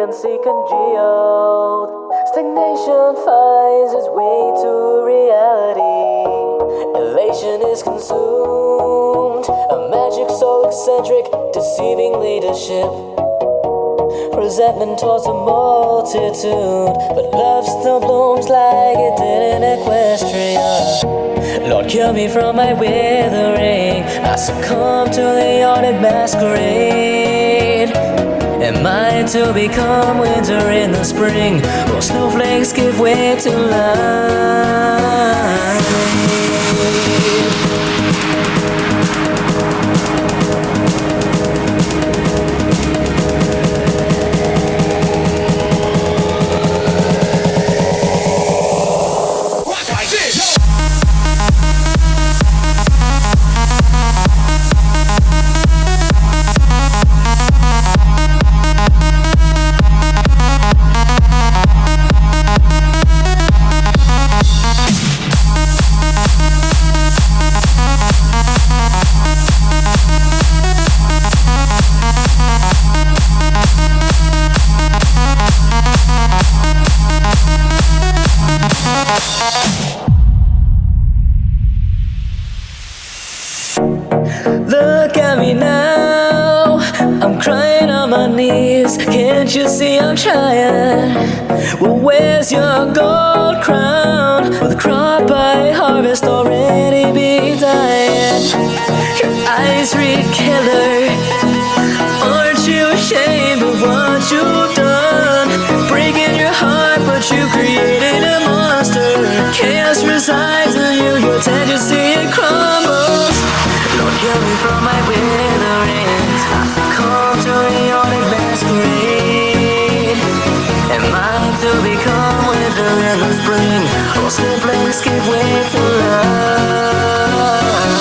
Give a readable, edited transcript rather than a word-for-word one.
stagnancy congealed. Stagnation finds its way to reality. Elation is consumed. A magic so eccentric, deceiving leadership. Resentment towards the multitude, but love still blooms like it did in Equestria. Lord, cure me from my withering. I succumb to the audit masquerade. Am I to become winter in the spring? Will snowflakes give way to light? Look at me now, I'm crying on my knees. Can't you see I'm trying? Well, where's your gold crown? With the crop I harvest already be dying. Your eyes read killer. Aren't you ashamed of what you've done? Breaking your heart, but you created a monster. Chaos resides in you, your tendency it crumbles. Lord, cure me from my withering. I succumb to the audit masquerade. Am I to become winter in the spring? Or snowflakes give way to love?